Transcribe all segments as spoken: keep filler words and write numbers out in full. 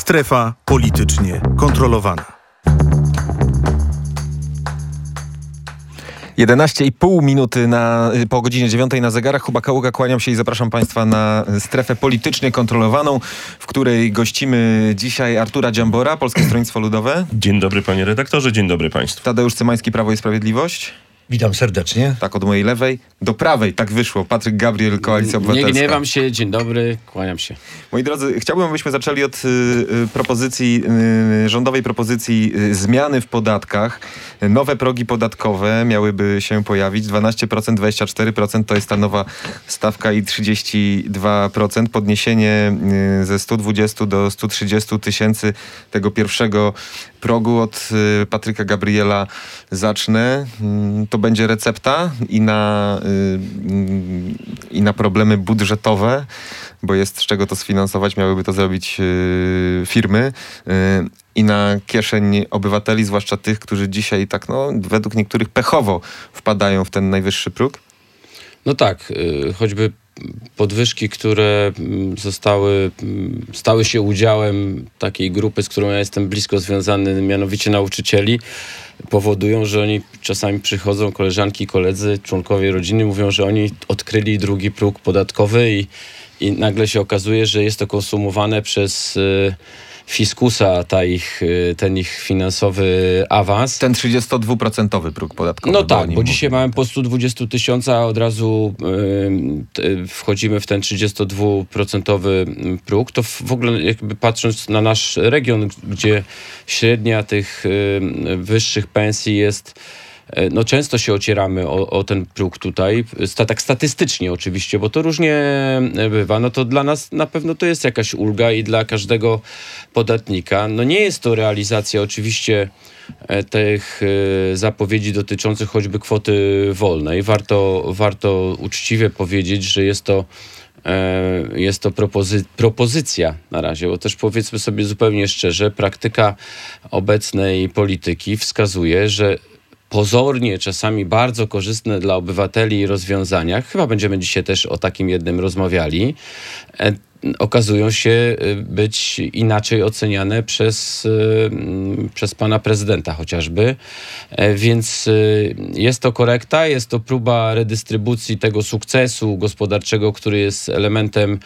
Strefa politycznie kontrolowana. jedenaście i pół minuty na, po godzinie dziewiątej na zegarach. Kuba Kaługa, kłaniam się i zapraszam Państwa na strefę politycznie kontrolowaną, w której gościmy dzisiaj Artura Dziambora, Polskie Stronnictwo Ludowe. Dzień dobry panie redaktorze, dzień dobry państwu. Tadeusz Cymański, Prawo i Sprawiedliwość. Witam serdecznie. Tak, od mojej lewej do prawej, tak wyszło. Patryk Gabriel, Koalicja Obywatelska. Nie gniewam się, dzień dobry, kłaniam się. Moi drodzy, chciałbym, abyśmy zaczęli od y, y, propozycji, y, rządowej propozycji y, zmiany w podatkach. Nowe progi podatkowe miałyby się pojawić. dwanaście procent, dwadzieścia cztery procent to jest ta nowa stawka i trzydzieści dwa procent. Podniesienie y, ze stu dwudziestu do stu trzydziestu tysięcy tego pierwszego progu. Od y, Patryka Gabriela zacznę. Y, to będzie recepta i na, y, y, i na problemy budżetowe, bo jest z czego to sfinansować, miałyby to zrobić y, firmy y, i na kieszeń obywateli, zwłaszcza tych, którzy dzisiaj tak, no, według niektórych pechowo wpadają w ten najwyższy próg. No tak, y, choćby podwyżki, które zostały, stały się udziałem takiej grupy, z którą ja jestem blisko związany, mianowicie nauczycieli, powodują, że oni czasami przychodzą, koleżanki, koledzy, członkowie rodziny, mówią, że oni odkryli drugi próg podatkowy i, i nagle się okazuje, że jest to konsumowane przez y, fiskusa, ta ich, ten ich finansowy awans. Ten trzydziestodwuprocentowy próg podatkowy. No tak, bo mówią. dzisiaj mamy po stu dwudziestu tysiącach, a od razu y, y, wchodzimy w ten trzydziestodwuprocentowy próg. To w ogóle jakby patrząc na nasz region, gdzie średnia tych y, wyższych pensji jest, no często się ocieramy o, o ten próg tutaj, Sta, tak statystycznie oczywiście, bo to różnie bywa, no to dla nas na pewno to jest jakaś ulga i dla każdego podatnika. No nie jest to realizacja oczywiście tych zapowiedzi dotyczących choćby kwoty wolnej. Warto, warto uczciwie powiedzieć, że jest to Jest to propozy- propozycja na razie, bo też powiedzmy sobie zupełnie szczerze, praktyka obecnej polityki wskazuje, że pozornie czasami bardzo korzystne dla obywateli rozwiązania, chyba będziemy dzisiaj też o takim jednym rozmawiali, e, okazują się być inaczej oceniane przez, przez pana prezydenta chociażby. Więc jest to korekta, jest to próba redystrybucji tego sukcesu gospodarczego, który jest elementem,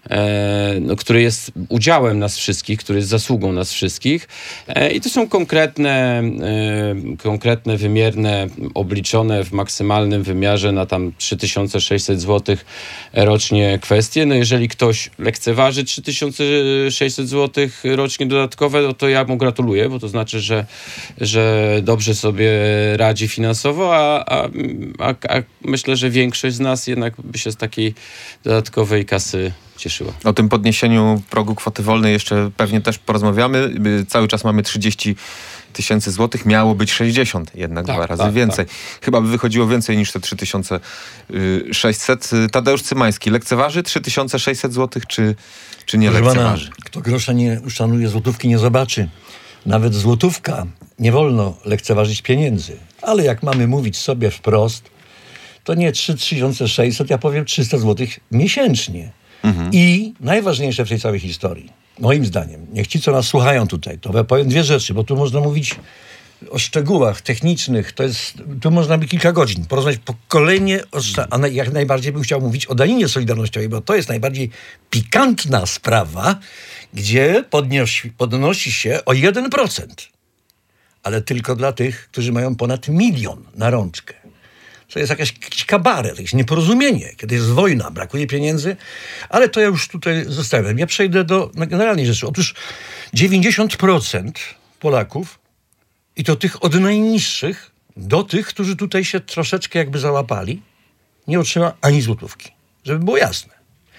no, który jest udziałem nas wszystkich, który jest zasługą nas wszystkich. I to są konkretne, konkretne, wymierne, obliczone w maksymalnym wymiarze na tam trzy tysiące sześćset złotych rocznie kwestie. No jeżeli ktoś lekceważy trzy tysiące sześćset złotych rocznie dodatkowe, no to ja mu gratuluję, bo to znaczy, że, że dobrze sobie radzi finansowo, a, a, a, a myślę, że większość z nas jednak by się z takiej dodatkowej kasy cieszyła. O tym podniesieniu progu kwoty wolnej jeszcze pewnie też porozmawiamy. Cały czas mamy trzydzieści tysięcy złotych, miało być sześćdziesiąt, jednak tak, dwa razy tak, więcej. Tak. Chyba by wychodziło więcej niż te trzy tysiące sześćset. Tadeusz Cymański, lekceważy trzy tysiące sześćset złotych, czy, czy nie Proszę lekceważy? Pana, kto grosza nie uszanuje, złotówki nie zobaczy. Nawet złotówka nie wolno lekceważyć pieniędzy. Ale jak mamy mówić sobie wprost, to nie trzy tysiące sześćset, ja powiem trzysta złotych miesięcznie. Mhm. I najważniejsze w tej całej historii, moim zdaniem, niech ci, co nas słuchają tutaj, to powiem dwie rzeczy, bo tu można mówić o szczegółach technicznych, to jest, tu można by kilka godzin porozmawiać po kolejnie, a jak najbardziej bym chciał mówić o daninie solidarnościowej, bo to jest najbardziej pikantna sprawa, gdzie podnosi, podnosi się o jeden procent, ale tylko dla tych, którzy mają ponad milion na rączkę. To jest jakaś, jakiś kabaret, jakieś nieporozumienie, kiedy jest wojna, brakuje pieniędzy, ale to ja już tutaj zostawiam. Ja przejdę do generalnej rzeczy. Otóż dziewięćdziesiąt procent Polaków, i to tych od najniższych do tych, którzy tutaj się troszeczkę jakby załapali, nie otrzyma ani złotówki, żeby było jasne.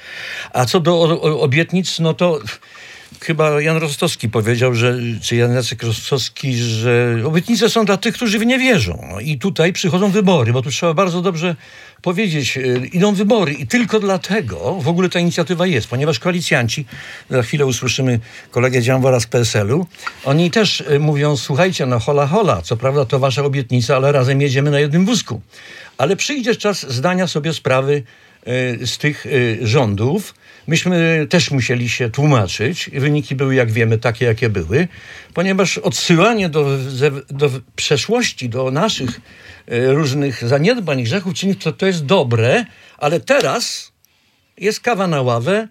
A co do o, o, obietnic, no to chyba Jan Rostowski powiedział, że, czy Jan Jacek Rostowski, że obietnice są dla tych, którzy w nie wierzą. No i tutaj przychodzą wybory, bo tu trzeba bardzo dobrze powiedzieć, idą wybory i tylko dlatego w ogóle ta inicjatywa jest, ponieważ koalicjanci, za chwilę usłyszymy kolegę Dziambora z P S L u, oni też mówią, słuchajcie, no hola hola, co prawda to wasza obietnica, ale razem jedziemy na jednym wózku. Ale przyjdzie czas zdania sobie sprawy z tych rządów. Myśmy też musieli się tłumaczyć. Wyniki były, jak wiemy, takie, jakie były, ponieważ odsyłanie do, do przeszłości, do naszych różnych zaniedbań, grzechów, czynów, to, to jest dobre, ale teraz jest kawa na ławę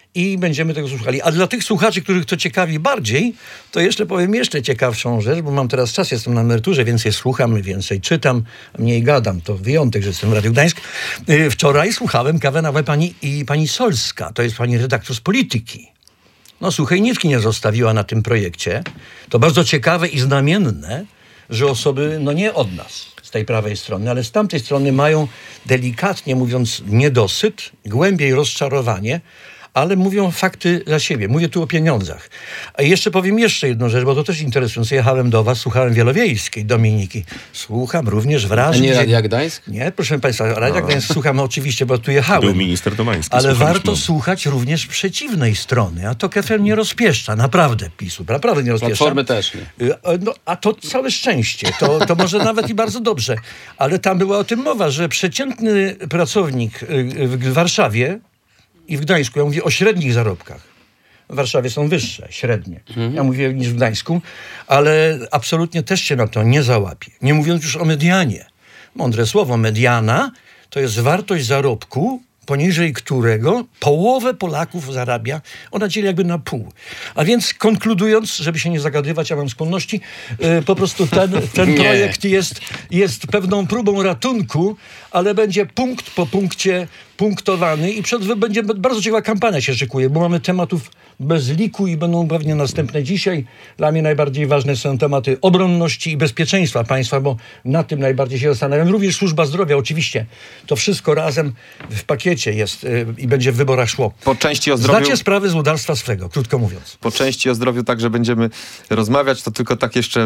i będziemy tego słuchali. A dla tych słuchaczy, których to ciekawi bardziej, to jeszcze powiem jeszcze ciekawszą rzecz, bo mam teraz czas, jestem na emeryturze, więcej słucham, więcej czytam, mniej gadam. To wyjątek, że jestem w Radiu Gdańsk. Wczoraj słuchałem kawę na ławę pani, i pani Solska, to jest pani redaktor z Polityki. No suchej nitki nie zostawiła na tym projekcie. To bardzo ciekawe i znamienne, że osoby, no nie od nas, z tej prawej strony, ale z tamtej strony mają, delikatnie mówiąc, niedosyt, głębiej rozczarowanie, ale mówią fakty za siebie. Mówię tu o pieniądzach. A jeszcze powiem jeszcze jedną rzecz, bo to też interesujące. Jechałem do was, słuchałem Wielowiejskiej Dominiki. Słucham również wrażeń. A nie Radia Gdańsk? Nie, proszę państwa, Radia Gdańsk słucham oczywiście, bo tu jechałem. Był minister Domański. Ale słuchaliśmy. warto słuchać również przeciwnej strony. A to K F M nie rozpieszcza. Naprawdę PiSu. Naprawdę nie rozpieszcza. Platformy też nie. No, a to całe szczęście. To, to może nawet i bardzo dobrze. Ale tam była o tym mowa, że przeciętny pracownik w Warszawie i w Gdańsku, ja mówię o średnich zarobkach. W Warszawie są wyższe, średnie. Mhm. Ja mówię niż w Gdańsku, ale absolutnie też się na to nie załapie. Nie mówiąc już o medianie. Mądre słowo, mediana to jest wartość zarobku, poniżej którego połowę Polaków zarabia, ona dzieli jakby na pół. A więc konkludując, żeby się nie zagadywać, ja mam skłonności, yy, po prostu ten, ten projekt jest, jest pewną próbą ratunku, ale będzie punkt po punkcie punktowany i przed będzie bardzo ciekawa kampania się szykuje, bo mamy tematów bez liku i będą pewnie następne dzisiaj. Dla mnie najbardziej ważne są tematy obronności i bezpieczeństwa państwa, bo na tym najbardziej się zastanawiam. Również służba zdrowia, oczywiście. To wszystko razem w pakiecie jest yy, i będzie w wyborach szło. Po części o zdrowiu... Znacie sprawę z łodarstwa swego, krótko mówiąc. Po części o zdrowiu także będziemy rozmawiać, to tylko tak jeszcze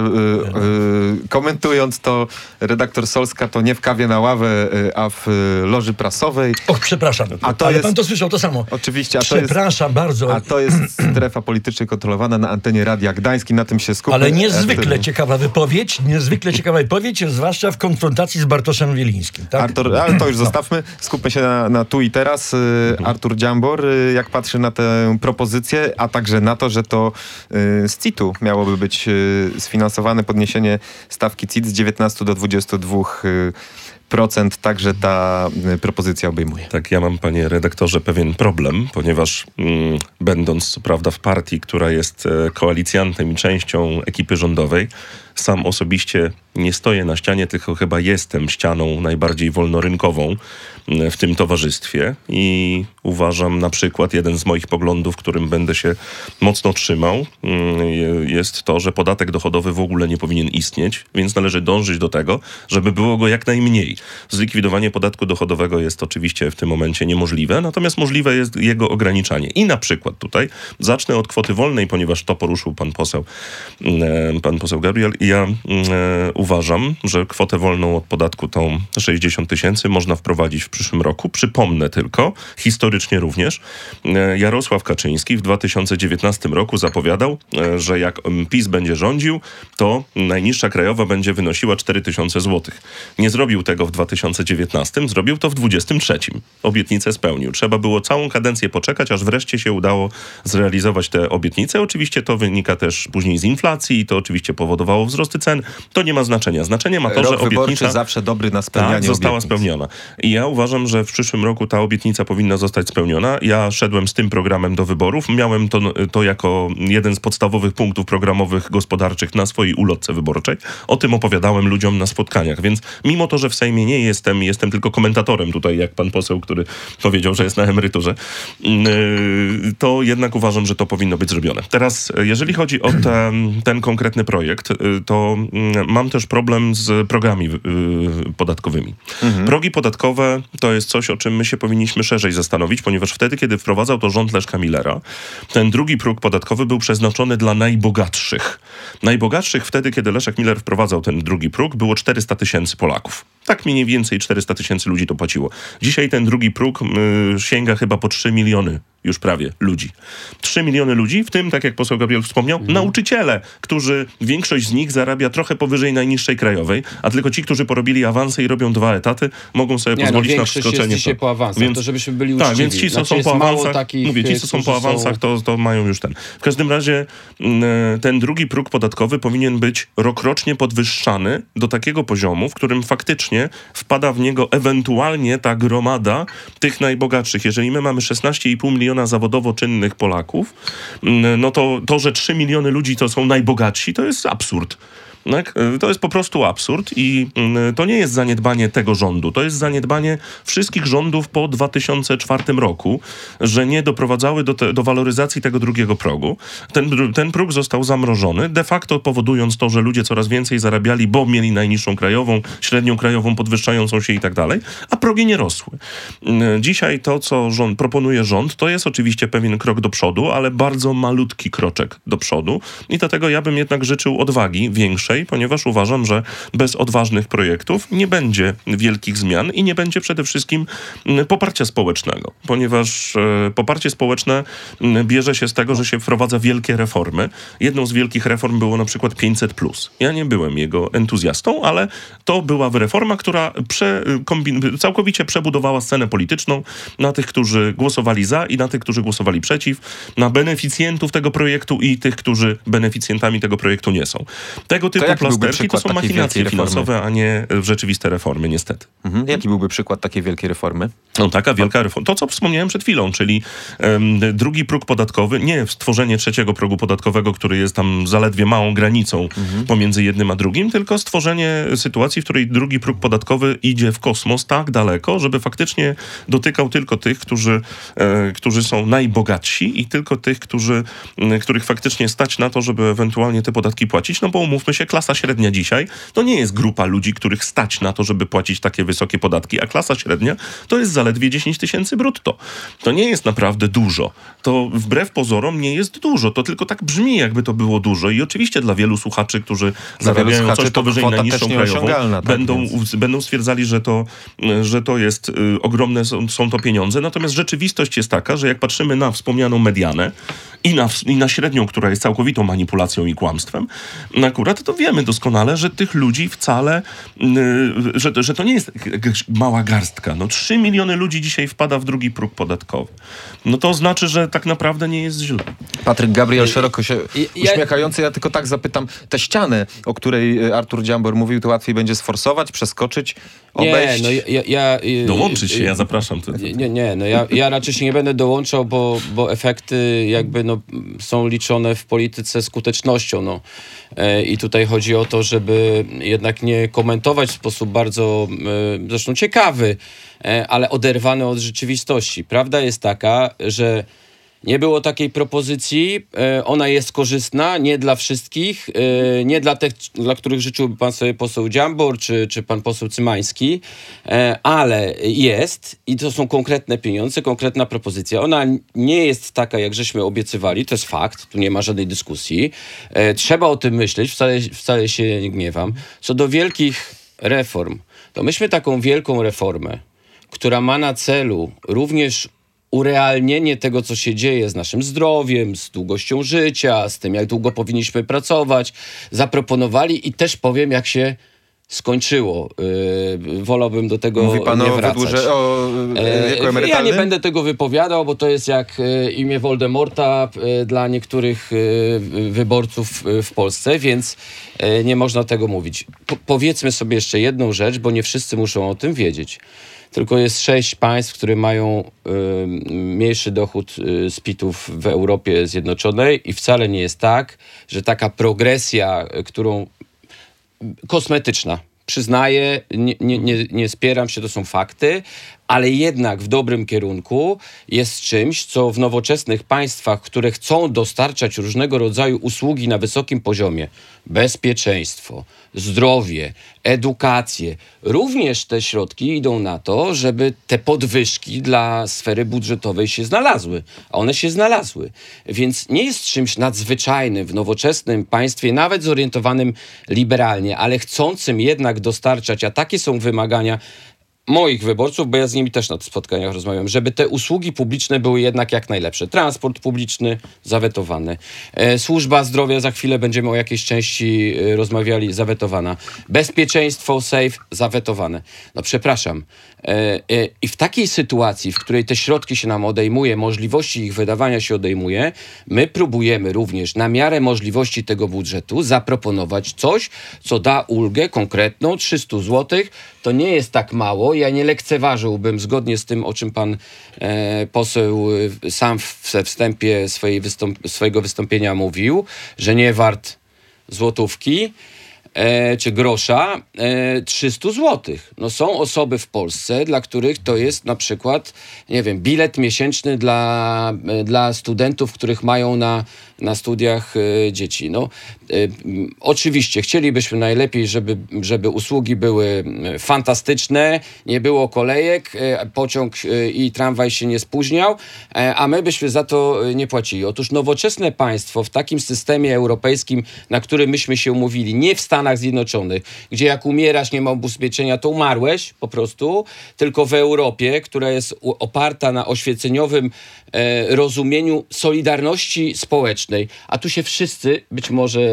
yy, yy, komentując to, redaktor Solska to nie w kawie na ławę, yy, a w yy, loży prasowej. Och, przepraszam, a to ale jest... pan to słyszał to samo. Oczywiście, a to przepraszam jest... bardzo. A to jest strefa politycznie kontrolowana na antenie Radia Gdańsk i na tym się skupmy. Ale niezwykle ciekawa wypowiedź, niezwykle ciekawa wypowiedź, zwłaszcza w konfrontacji z Bartoszem Wielińskim. Tak? Artur, ale to już zostawmy. Skupmy się na, na tu i teraz. Mhm. Artur Dziambor, jak patrzy na tę propozycję, a także na to, że to z C I T-u miałoby być sfinansowane podniesienie stawki C I T z dziewiętnastu do dwudziestu dwóch procent, także ta propozycja obejmuje. Tak, ja mam, panie redaktorze, pewien problem, ponieważ mm, będąc co prawda w partii, która jest e, koalicjantem i częścią ekipy rządowej, sam osobiście nie stoję na ścianie, tylko chyba jestem ścianą najbardziej wolnorynkową w tym towarzystwie i uważam na przykład, jeden z moich poglądów, którym będę się mocno trzymał, jest to, że podatek dochodowy w ogóle nie powinien istnieć, więc należy dążyć do tego, żeby było go jak najmniej. Zlikwidowanie podatku dochodowego jest oczywiście w tym momencie niemożliwe, natomiast możliwe jest jego ograniczanie. I na przykład tutaj zacznę od kwoty wolnej, ponieważ to poruszył pan poseł, pan poseł Gabriel. Ja e, uważam, że kwotę wolną od podatku tą sześćdziesiąt tysięcy można wprowadzić w przyszłym roku. Przypomnę tylko, historycznie również, e, Jarosław Kaczyński w dwa tysiące dziewiętnastym roku zapowiadał, e, że jak PiS będzie rządził, to najniższa krajowa będzie wynosiła cztery tysiące złotych. Nie zrobił tego w dwa tysiące dziewiętnastym, zrobił to w dwudziestym trzecim. Obietnicę spełnił. Trzeba było całą kadencję poczekać, aż wreszcie się udało zrealizować te obietnice. Oczywiście to wynika też później z inflacji i to oczywiście powodowało wzrosty cen. To nie ma znaczenia. Znaczenie ma to, Rok że obietnica wyborczy zawsze dobry na spełnianie tak, została obietnic. spełniona. I ja uważam, że w przyszłym roku ta obietnica powinna zostać spełniona. Ja szedłem z tym programem do wyborów. Miałem to, to jako jeden z podstawowych punktów programowych gospodarczych na swojej ulotce wyborczej. O tym opowiadałem ludziom na spotkaniach. Więc mimo to, że w Sejmie nie jestem, jestem tylko komentatorem tutaj, jak pan poseł, który powiedział, że jest na emeryturze, to jednak uważam, że to powinno być zrobione. Teraz, jeżeli chodzi o ten, ten konkretny projekt, to mam też problem z progami podatkowymi. Mhm. Progi podatkowe to jest coś, o czym my się powinniśmy szerzej zastanowić, ponieważ wtedy, kiedy wprowadzał to rząd Leszka Millera, ten drugi próg podatkowy był przeznaczony dla najbogatszych. Najbogatszych wtedy, kiedy Leszek Miller wprowadzał ten drugi próg, było czterysta tysięcy Polaków. Tak mniej więcej czterysta tysięcy ludzi to płaciło. Dzisiaj ten drugi próg y, sięga chyba po trzy miliony już prawie ludzi. trzy miliony ludzi, w tym, tak jak poseł Gabriel wspomniał, mhm. nauczyciele, którzy, większość z nich zarabia trochę powyżej najniższej krajowej, a tylko ci, którzy porobili awanse i robią dwa etaty, mogą sobie nie, pozwolić no, na wskoczenie. Jest po awansach, więc, to żebyśmy byli uczciwi. Tak, więc ci, co znaczy, są po awansach, takich, mówię, ci, co są po awansach, to, to mają już ten. W każdym razie ten drugi próg podatkowy powinien być rokrocznie podwyższany do takiego poziomu, w którym faktycznie wpada w niego ewentualnie ta gromada tych najbogatszych. Jeżeli my mamy szesnaście i pół miliona zawodowo czynnych Polaków, no to to, że trzy miliony ludzi to są najbogatsi, to jest absurd. Tak? To jest po prostu absurd i to nie jest zaniedbanie tego rządu, to jest zaniedbanie wszystkich rządów po dwa tysiące czwartym roku, że nie doprowadzały do, te, do waloryzacji tego drugiego progu. Ten, ten próg został zamrożony, de facto powodując to, że ludzie coraz więcej zarabiali, bo mieli najniższą krajową, średnią krajową podwyższającą się i tak dalej, a progi nie rosły. Dzisiaj to, co rząd, proponuje rząd, to jest oczywiście pewien krok do przodu, ale bardzo malutki kroczek do przodu i dlatego ja bym jednak życzył odwagi większej, ponieważ uważam, że bez odważnych projektów nie będzie wielkich zmian i nie będzie przede wszystkim poparcia społecznego, ponieważ e, poparcie społeczne bierze się z tego, że się wprowadza wielkie reformy. Jedną z wielkich reform było na przykład pięćset plus. Ja nie byłem jego entuzjastą, ale to była reforma, która prze, kombin- całkowicie przebudowała scenę polityczną na tych, którzy głosowali za i na tych, którzy głosowali przeciw, na beneficjentów tego projektu i tych, którzy beneficjentami tego projektu nie są. Tego typu to plasterki to są machinacje finansowe, a nie rzeczywiste reformy, niestety. Mhm. Jaki byłby przykład takiej wielkiej reformy? No taka wielka reforma. To, co wspomniałem przed chwilą, czyli um, drugi próg podatkowy, nie stworzenie trzeciego progu podatkowego, który jest tam zaledwie małą granicą mhm. pomiędzy jednym a drugim, tylko stworzenie sytuacji, w której drugi próg podatkowy idzie w kosmos tak daleko, żeby faktycznie dotykał tylko tych, którzy, e, którzy są najbogatsi i tylko tych, którzy, e, których faktycznie stać na to, żeby ewentualnie te podatki płacić. No bo umówmy się, klasa średnia dzisiaj to nie jest grupa ludzi, których stać na to, żeby płacić takie wysokie podatki, a klasa średnia to jest zaledwie dziesięć tysięcy brutto. To nie jest naprawdę dużo. To wbrew pozorom nie jest dużo. To tylko tak brzmi, jakby to było dużo. I oczywiście dla wielu słuchaczy, którzy zarabiają coś powyżej najniższą krajową, tak, będą, więc... będą stwierdzali, że to, że to jest y, ogromne, są, są to pieniądze. Natomiast rzeczywistość jest taka, że jak patrzymy na wspomnianą medianę i na, i na średnią, która jest całkowitą manipulacją i kłamstwem, akurat to wiemy doskonale, że tych ludzi wcale, yy, że, że to nie jest mała garstka. No trzy miliony ludzi dzisiaj wpada w drugi próg podatkowy. No to znaczy, że tak naprawdę nie jest źle. Patryk Gabriel szeroko się ja, uśmiechający. Ja tylko tak zapytam, tę ścianę, o której Artur Dziambor mówił, to łatwiej będzie sforsować, przeskoczyć, obejść? Nie, no ja... ja Dołączyć się, ja zapraszam. Nie, nie, no ja, ja raczej się nie będę dołączał, bo, bo efekty jakby no, są liczone w polityce skutecznością. No. I tutaj chodzi o to, żeby jednak nie komentować w sposób bardzo zresztą ciekawy, ale oderwany od rzeczywistości. Prawda jest taka, że nie było takiej propozycji, ona jest korzystna, nie dla wszystkich, nie dla tych, dla których życzyłby pan sobie poseł Dziambor, czy, czy pan poseł Cymański, ale jest i to są konkretne pieniądze, konkretna propozycja. Ona nie jest taka, jak żeśmy obiecywali, to jest fakt, tu nie ma żadnej dyskusji. Trzeba o tym myśleć, wcale, wcale się nie gniewam. Co do wielkich reform, to myśmy taką wielką reformę, która ma na celu również urealnienie tego, co się dzieje z naszym zdrowiem, z długością życia, z tym, jak długo powinniśmy pracować, zaproponowali i też powiem, jak się skończyło. Yy, wolałbym do tego Mówi pan nie o wracać. wydłuże, o wieku emerytalnym? Ja nie będę tego wypowiadał, bo to jest jak y, imię Voldemorta y, dla niektórych y, wyborców y, w Polsce, więc y, nie można tego mówić. Po, powiedzmy sobie jeszcze jedną rzecz, bo nie wszyscy muszą o tym wiedzieć. Tylko jest sześć państw, które mają y, mniejszy dochód y, z pitów w Europie Zjednoczonej i wcale nie jest tak, że taka progresja, y, którą kosmetyczna, przyznaję, nie, nie, nie, nie spieram się, to są fakty, ale jednak w dobrym kierunku, jest czymś, co w nowoczesnych państwach, które chcą dostarczać różnego rodzaju usługi na wysokim poziomie, bezpieczeństwo, zdrowie, edukację, również te środki idą na to, żeby te podwyżki dla sfery budżetowej się znalazły. A one się znalazły. Więc nie jest czymś nadzwyczajnym w nowoczesnym państwie, nawet zorientowanym liberalnie, ale chcącym jednak dostarczać, a takie są wymagania moich wyborców, bo ja z nimi też na tych spotkaniach rozmawiam, żeby te usługi publiczne były jednak jak najlepsze. Transport publiczny zawetowany. E, służba zdrowia, za chwilę będziemy o jakiejś części e, rozmawiali, zawetowana. Bezpieczeństwo, safe, zawetowane. No przepraszam. E, e, I w takiej sytuacji, w której te środki się nam odejmuje, możliwości ich wydawania się odejmuje, my próbujemy również na miarę możliwości tego budżetu zaproponować coś, co da ulgę konkretną, trzysta złotych. To nie jest tak mało. Ja nie lekceważyłbym, zgodnie z tym, o czym pan e, poseł e, sam w, we wstępie swojej wystąp- swojego wystąpienia mówił, że nie wart złotówki e, czy grosza e, trzysta złotych. No są osoby w Polsce, dla których to jest na przykład, nie wiem, bilet miesięczny dla, e, dla studentów, których mają na, na studiach e, dzieci. No, e, oczywiście chcielibyśmy najlepiej, żeby, żeby usługi były fantastyczne, nie było kolejek, e, pociąg e, i tramwaj się nie spóźniał, e, a my byśmy za to nie płacili. Otóż nowoczesne państwo w takim systemie europejskim, na który myśmy się umówili, nie w Stanach Zjednoczonych, gdzie jak umierasz, nie ma ubezpieczenia, to umarłeś po prostu, tylko w Europie, która jest u- oparta na oświeceniowym e, rozumieniu solidarności społecznej, a tu się wszyscy, być może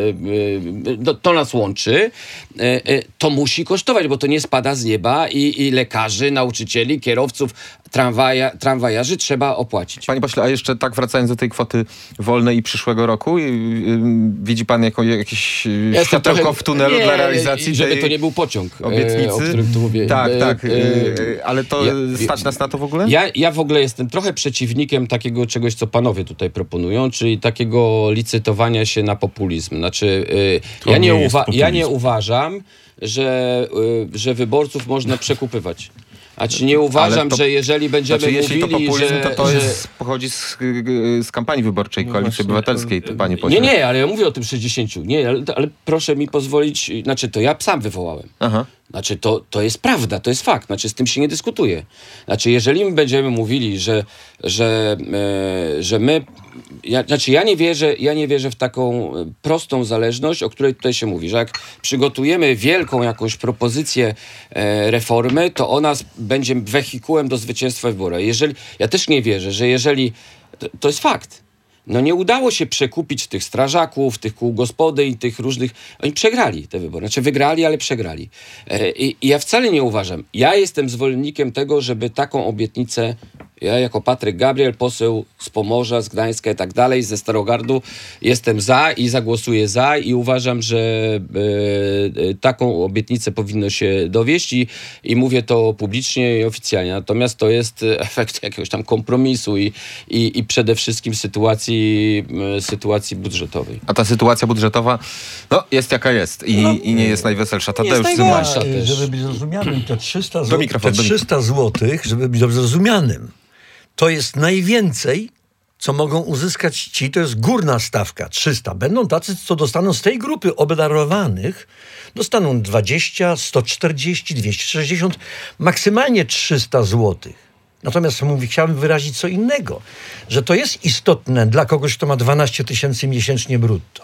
e, e, to, to nas łączy, e, e, to musi kosztować, bo to nie spada z nieba i, i lekarzy, nauczycieli, kierowców, tramwaja, tramwajarzy trzeba opłacić. Panie pośle, a jeszcze tak wracając do tej kwoty wolnej i przyszłego roku, y, y, widzi pan jako jakieś y, Ja światełko trochę- w tunelu nie, dla realizacji żeby tej to nie był pociąg, obietnicy? e, o którym tu mówię. Tak, E, tak. e, y, y, ale to ja- stać nas na to w ogóle? Ja, ja w ogóle jestem trochę przeciwnikiem takiego czegoś, co panowie tutaj proponują, czyli takiego licytowania się na populizm. Znaczy, y, To ja, nie nie jest uwa- ja nie populizm. uważam, że, y, że wyborców można przekupywać. Znaczy nie uważam, to- że jeżeli będziemy Znaczy, jeśli to mówili, populizm, że... to to że... jest, pochodzi z, y, z kampanii wyborczej No Koalicji właśnie, Obywatelskiej, to, panie pośle. Nie, nie, ale ja mówię o tym sześćdziesięciu. Nie, ale, ale proszę mi pozwolić, znaczy to ja sam wywołałem. Aha. Znaczy, to, to jest prawda, to jest fakt. Znaczy, z tym się nie dyskutuje. Znaczy, jeżeli my będziemy mówili, że, że, e, że my... Ja, znaczy, ja nie, wierzę, ja nie wierzę w taką e, prostą zależność, o której tutaj się mówi, że jak przygotujemy wielką jakąś propozycję e, reformy, to ona s- będzie wehikułem do zwycięstwa w wyborach. Jeżeli, ja też nie wierzę, że jeżeli... To, to jest fakt. No nie udało się przekupić tych strażaków, tych kół gospody i tych różnych... Oni przegrali te wybory. Znaczy wygrali, ale przegrali. E, I, i ja wcale nie uważam. Ja jestem zwolennikiem tego, żeby taką obietnicę... Ja jako Patryk Gabriel, poseł z Pomorza, z Gdańska i tak dalej, ze Starogardu, jestem za i zagłosuję za i uważam, że e, e, taką obietnicę powinno się dowieść i, i mówię to publicznie i oficjalnie. Natomiast to jest efekt jakiegoś tam kompromisu i, i, i przede wszystkim sytuacji, e, sytuacji budżetowej. A ta sytuacja budżetowa, no, jest jaka jest i, i nie jest najweselsza. Tadeusz jest Cymański. najgorsza. A, też. żeby być zrozumianym, te trzysta Do złotych, mikrofonu, te do trzysta złotych, żeby być dobrze zrozumianym, to jest najwięcej, co mogą uzyskać ci, to jest górna stawka, trzysta. Będą tacy, co dostaną z tej grupy obdarowanych, dostaną dwadzieścia, sto czterdzieści, dwieście sześćdziesiąt, maksymalnie trzysta złotych. Natomiast mówi, chciałbym wyrazić co innego, że to jest istotne dla kogoś, kto ma dwanaście tysięcy miesięcznie brutto.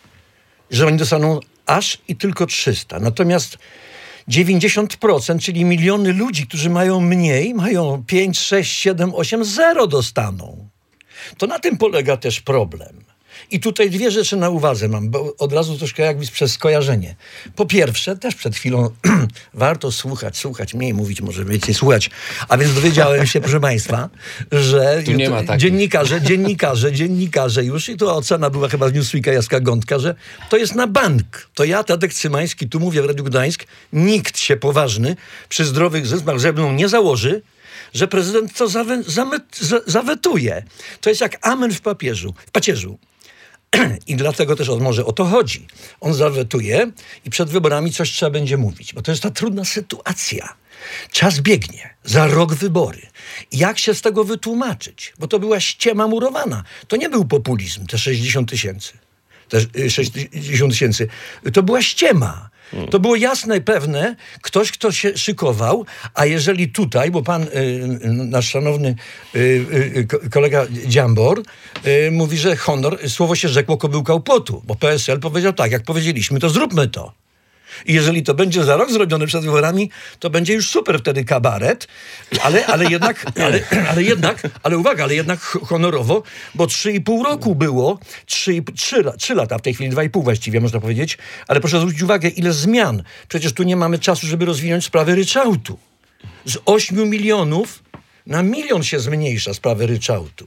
Że oni dostaną aż i tylko trzysta. Natomiast dziewięćdziesiąt procent, czyli miliony ludzi, którzy mają mniej, mają pięć, sześć, siedem, osiem, zero dostaną. To na tym polega też problem. I tutaj dwie rzeczy na uwadze mam, bo od razu troszkę jakby przez skojarzenie. Po pierwsze, też przed chwilą warto słuchać, słuchać, mniej mówić, może więcej słuchać. A więc dowiedziałem się, proszę państwa, że Tu nie ma takich. dziennikarze, dziennikarze, dziennikarze już, i to ocena była chyba z Newsweeka Jacka Gądka, że to jest na bank. To ja, Tadek Cymański, tu mówię w Radiu Gdańsk, nikt się poważny przy zdrowych zmysłach ze mną nie założy, że prezydent to zawe, zamet, za, zawetuje. To jest jak amen w papieżu, w pacierzu. I dlatego też on, może o to chodzi. On zawetuje i przed wyborami coś trzeba będzie mówić, bo to jest ta trudna sytuacja. Czas biegnie, za rok wybory. Jak się z tego wytłumaczyć? Bo to była ściema murowana. To nie był populizm, te sześćdziesiąt tysięcy. Te sześćdziesiąt tysięcy. To była ściema. To było jasne i pewne, ktoś, kto się szykował, a jeżeli tutaj, bo pan, y, nasz szanowny y, y, kolega Dziambor y, mówi, że honor, słowo się rzekło kobyłka u płotu, bo P S L powiedział tak, jak powiedzieliśmy, to zróbmy to. I jeżeli to będzie za rok zrobione przed wyborami, to będzie już super wtedy kabaret, ale, ale jednak, ale, ale jednak, ale uwaga, ale jednak honorowo, bo trzy i pół roku było, trzy, trzy, trzy lata, w tej chwili dwa i pół właściwie można powiedzieć, ale proszę zwrócić uwagę, ile zmian. Przecież tu nie mamy czasu, żeby rozwinąć sprawę ryczałtu. Z ośmiu milionów na milion się zmniejsza sprawę ryczałtu.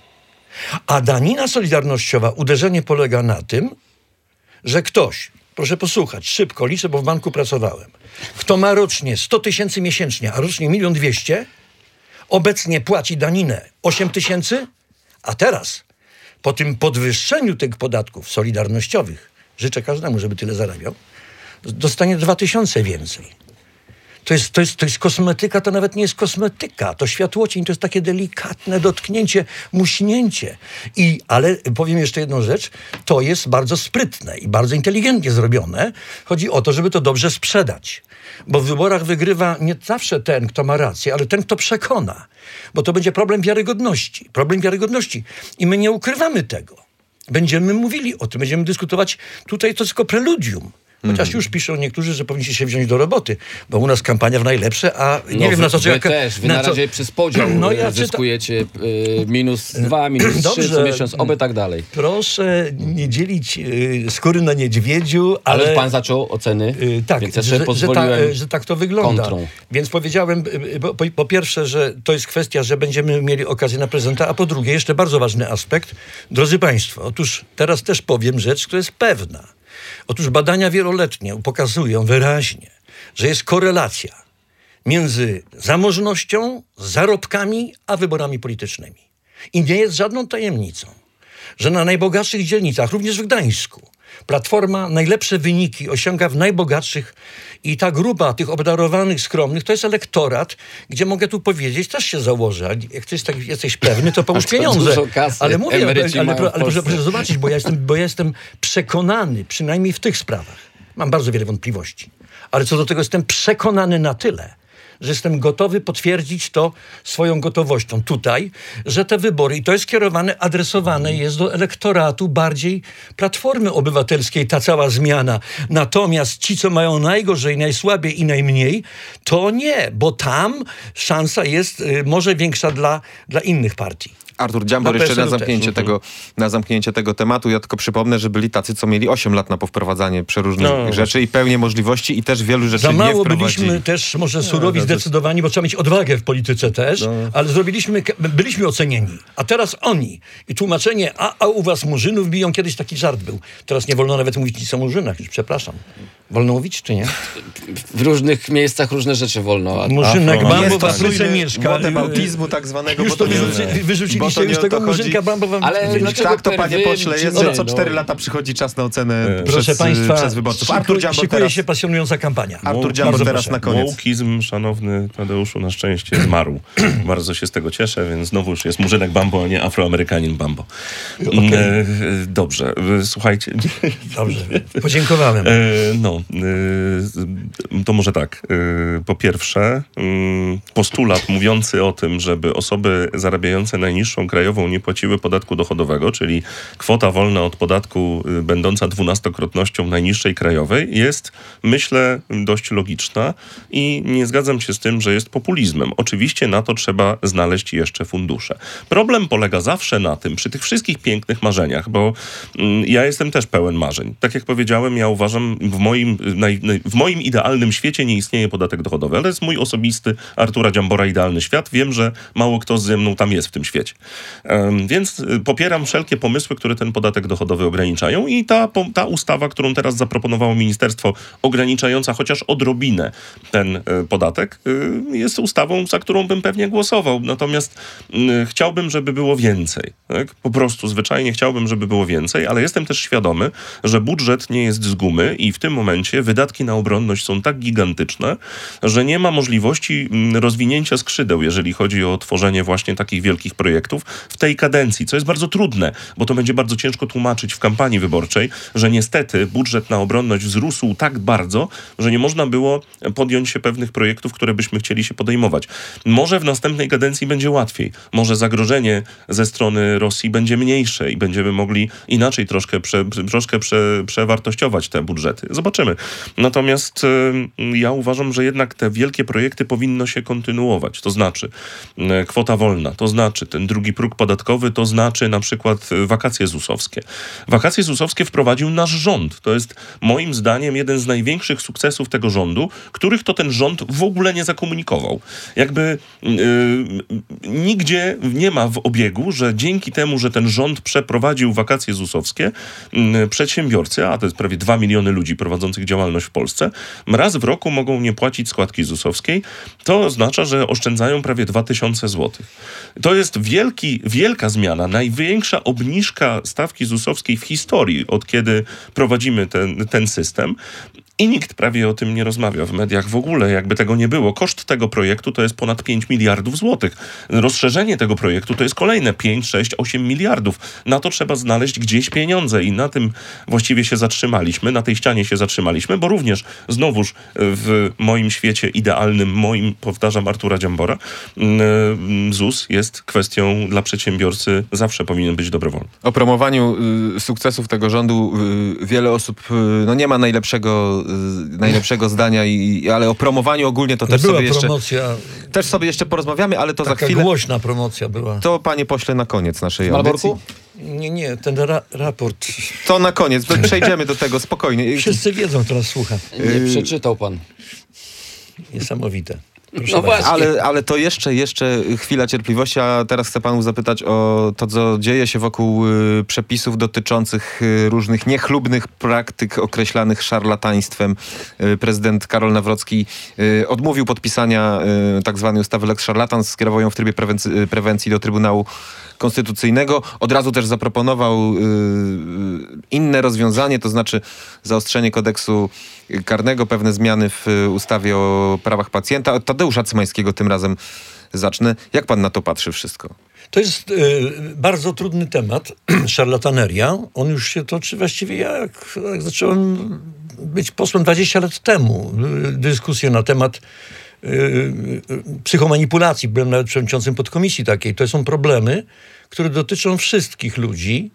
A danina solidarnościowa, uderzenie polega na tym, że ktoś, proszę posłuchać, szybko liczę, bo w banku pracowałem. Kto ma rocznie sto tysięcy miesięcznie, a rocznie milion dwieście, obecnie płaci daninę osiem tysięcy, a teraz po tym podwyższeniu tych podatków solidarnościowych, życzę każdemu, żeby tyle zarabiał, dostanie dwa tysiące więcej. To jest, to, jest, to jest kosmetyka, to nawet nie jest kosmetyka. To światłocień, to jest takie delikatne dotknięcie, muśnięcie. I, ale powiem jeszcze jedną rzecz. To jest bardzo sprytne i bardzo inteligentnie zrobione. Chodzi o to, żeby to dobrze sprzedać. Bo w wyborach wygrywa nie zawsze ten, kto ma rację, ale ten, kto przekona. Bo to będzie problem wiarygodności. Problem wiarygodności. I my nie ukrywamy tego. Będziemy mówili o tym, będziemy dyskutować. Tutaj to tylko preludium. Chociaż mm. już piszą niektórzy, że powinniście się wziąć do roboty, bo u nas kampania w najlepsze, a nie no wiem na co wy czeka. też, wy na na co... razie przez podział no ja zyskujecie czyta... y, minus dwa, minus Dobrze. trzy co miesiąc, oby tak dalej. Proszę nie dzielić y, skóry na niedźwiedziu, ale... Ale pan zaczął oceny, y, tak, więc ja że, sobie że, ta, pozwoliłem że tak to wygląda. kontrą. Więc powiedziałem, y, po, po pierwsze, że to jest kwestia, że będziemy mieli okazję na prezenta, a po drugie, jeszcze bardzo ważny aspekt. Drodzy państwo, otóż teraz też powiem rzecz, która jest pewna. Otóż badania wieloletnie pokazują wyraźnie, że jest korelacja między zamożnością, zarobkami, a wyborami politycznymi. I nie jest żadną tajemnicą, że na najbogatszych dzielnicach, również w Gdańsku, Platforma najlepsze wyniki osiąga w najbogatszych i ta grupa tych obdarowanych, skromnych, to jest elektorat, gdzie mogę tu powiedzieć, też się założę, jak ty jest tak, jesteś pewny, to połóż pieniądze. Ale mówię, ale, ale, ale, ale proszę, proszę zobaczyć, bo ja, jestem, bo ja jestem przekonany, przynajmniej w tych sprawach, mam bardzo wiele wątpliwości, ale co do tego jestem przekonany na tyle, że jestem gotowy potwierdzić to swoją gotowością tutaj, że te wybory, i to jest kierowane, adresowane jest do elektoratu bardziej Platformy Obywatelskiej, ta cała zmiana. Natomiast ci, co mają najgorzej, najsłabiej i najmniej, to nie, bo tam szansa jest y, może większa dla, dla innych partii. Artur Dziambor, Na jeszcze na P S L-u zamknięcie, też. tego, na zamknięcie tego tematu. Ja tylko przypomnę, że byli tacy, co mieli osiem lat na powprowadzanie przeróżnych No, rzeczy i pełnię możliwości i też wielu rzeczy Za nie mało wprowadzili. byliśmy też może surowi No, to jest- zdecydowani, bo trzeba mieć odwagę w polityce też, No. ale zrobiliśmy, byliśmy ocenieni. A teraz oni. I tłumaczenie, a, a u was murzynów biją, kiedyś taki żart był. Teraz nie wolno nawet mówić nic o murzynach, już przepraszam. Wolno mówić, czy nie? w różnych miejscach różne rzeczy wolno. A... Murzynek Afro- Bambo Jest w Afryce pasujmy mieszka. młotem autizmu tak zwanego, Już bo to to nie- wyrzuci, bo to wyrzuciliście nie już o tego to chodzi. murzynka Bambo wam Ale wyrzucili. dlaczego Tak, to panie perwy, pośle, czy jest, co? że co No. cztery lata przychodzi czas na ocenę Proszę przez, państwa, przez wyborców. szykuj, Artur Dziambor szykuje teraz, się pasjonująca kampania. Artur Dziambor Bardzo teraz proszę. na koniec. Wołkizm, szanowny Tadeuszu, na szczęście zmarł. Bardzo się z tego cieszę, więc znowu już jest Murzynek Bambo, a nie Afroamerykanin Bambo. Okay. E, dobrze, e, słuchajcie. Dobrze, podziękowałem. E, no, e, to może tak. E, po pierwsze, mm, postulat mówiący o tym, żeby osoby zarabiające najniższą krajową nie płaciły podatku dochodowego, czyli kwota wolna od podatku y, będąca dwunastokrotnością najniższej krajowej, jest, myślę, dość logiczna i nie zgadzam się z tym, że jest populizmem. Oczywiście na to trzeba znaleźć jeszcze fundusze. Problem polega zawsze na tym, przy tych wszystkich pięknych marzeniach, bo mm, ja jestem też pełen marzeń. Tak jak powiedziałem, ja uważam, w moim, naj, naj, w moim idealnym świecie nie istnieje podatek dochodowy, ale to jest mój osobisty Artura Dziambora idealny świat. Wiem, że mało kto ze mną tam jest w tym świecie. Więc popieram wszelkie pomysły, które ten podatek dochodowy ograniczają i ta, ta ustawa, którą teraz zaproponowało ministerstwo, ograniczająca chociaż odrobinę ten podatek, jest ustawą, za którą bym pewnie głosował. Natomiast chciałbym, żeby było więcej. Tak? Po prostu zwyczajnie chciałbym, żeby było więcej, ale jestem też świadomy, że budżet nie jest z gumy i w tym momencie wydatki na obronność są tak gigantyczne, że nie ma możliwości rozwinięcia skrzydeł, jeżeli chodzi o tworzenie właśnie takich wielkich projektów w tej kadencji, co jest bardzo trudne, bo to będzie bardzo ciężko tłumaczyć w kampanii wyborczej, że niestety budżet na obronność wzrósł tak bardzo, że nie można było podjąć się pewnych projektów, które byśmy chcieli się podejmować. Może w następnej kadencji będzie łatwiej. Może zagrożenie ze strony Rosji będzie mniejsze i będziemy mogli inaczej troszkę, prze, troszkę prze, przewartościować te budżety. Zobaczymy. Natomiast y, ja uważam, że jednak te wielkie projekty powinno się kontynuować. To znaczy y, kwota wolna, to znaczy ten drugi próg podatkowy, to znaczy na przykład y, wakacje zusowskie. Wakacje zusowskie wprowadził nasz rząd. To jest moim zdaniem jeden z największych sukcesów tego rządu, których to ten rząd w ogóle nie zakomunikował. Jakby yy, nigdzie nie ma w obiegu, że dzięki temu, że ten rząd przeprowadził wakacje zusowskie, yy, przedsiębiorcy, a to jest prawie dwa miliony ludzi prowadzących działalność w Polsce, raz w roku mogą nie płacić składki zusowskiej. To oznacza, że oszczędzają prawie dwa tysiące złotych. To jest wielki, wielka zmiana, największa obniżka stawki zusowskiej w historii, od kiedy prowadzimy ten, ten system. I nikt prawie o tym nie rozmawia w mediach w ogóle, jakby tego nie było. Koszt tego projektu to jest ponad pięć miliardów złotych. Rozszerzenie tego projektu to jest kolejne pięć, sześć, osiem miliardów. Na to trzeba znaleźć gdzieś pieniądze i na tym właściwie się zatrzymaliśmy, na tej ścianie się zatrzymaliśmy, bo również znowuż w moim świecie idealnym, moim, powtarzam, Artura Dziambora, Z U S jest kwestią dla przedsiębiorcy, zawsze powinien być dobrowolny. O promowaniu y, sukcesów tego rządu y, wiele osób y, no nie ma najlepszego najlepszego zdania, i, ale o promowaniu ogólnie to też była sobie jeszcze promocja, też sobie jeszcze porozmawiamy, ale to taka za chwilę. Głośna promocja była. To panie pośle na koniec naszej W audycji. Malborku? Nie, nie, ten ra- raport. To na koniec, przejdziemy do tego spokojnie. Wszyscy wiedzą, kto nas słucha. Nie przeczytał pan. Niesamowite. Proszę No bardzo. właśnie. Ale, ale to jeszcze, jeszcze chwila cierpliwości, a teraz chcę panów zapytać o to, co dzieje się wokół y, przepisów dotyczących y, różnych niechlubnych praktyk określanych szarlataństwem. Y, prezydent Karol Nawrocki y, odmówił podpisania y, tak zwanej ustawy Lex Szarlatan, skierował ją w trybie prewency- prewencji do Trybunału Konstytucyjnego. Od razu też zaproponował y, inne rozwiązanie, to znaczy zaostrzenie kodeksu karnego, pewne zmiany w ustawie o prawach pacjenta. Od Tadeusza Cymańskiego tym razem zacznę. Jak pan na to patrzy wszystko? To jest y, bardzo trudny temat, szarlataneria. On już się toczy właściwie jak, jak zacząłem być posłem dwadzieścia lat temu. Y, dyskusje na temat y, y, psychomanipulacji. Byłem nawet przewodniczącym podkomisji takiej. To są problemy, które dotyczą wszystkich ludzi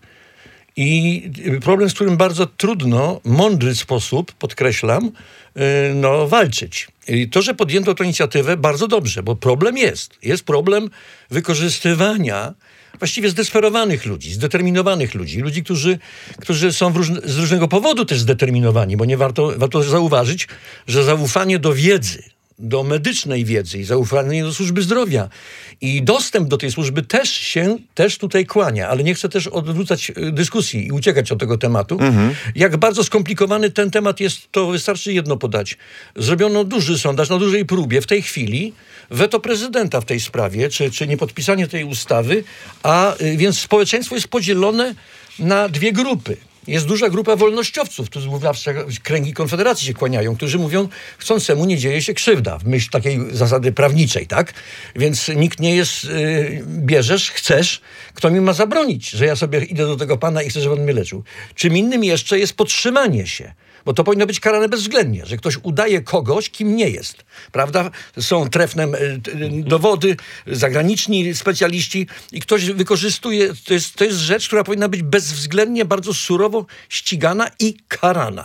i problem, z którym bardzo trudno, mądry sposób, podkreślam, y, no, walczyć. I to, że podjęto tę inicjatywę, bardzo dobrze, bo problem jest. Jest problem wykorzystywania właściwie zdesperowanych ludzi, zdeterminowanych ludzi, ludzi, którzy, którzy są w różne, z różnego powodu też zdeterminowani, bo nie warto, warto zauważyć, że zaufanie do wiedzy, do medycznej wiedzy i zaufanie do służby zdrowia i dostęp do tej służby też się też tutaj kłania, ale nie chcę też odwrócać dyskusji i uciekać od tego tematu. Mhm. Jak bardzo skomplikowany ten temat jest, to wystarczy jedno podać. Zrobiono duży sondaż na dużej próbie w tej chwili, weto prezydenta w tej sprawie, czy, czy niepodpisanie tej ustawy, a więc społeczeństwo jest podzielone na dwie grupy. Jest duża grupa wolnościowców, którzy zawsze kręgi Konfederacji się kłaniają, którzy mówią, chcącemu nie dzieje się krzywda, w myśl takiej zasady prawniczej, tak? Więc nikt nie jest, yy, bierzesz, chcesz, kto mi ma zabronić, że ja sobie idę do tego pana i chcę, żeby on mnie leczył. Czym innym jeszcze jest podtrzymanie się. Bo to powinno być karane bezwzględnie, że ktoś udaje kogoś, kim nie jest. Prawda? Są trefne dowody, zagraniczni specjaliści i ktoś wykorzystuje, to jest, to jest rzecz, która powinna być bezwzględnie, bardzo surowo ścigana i karana.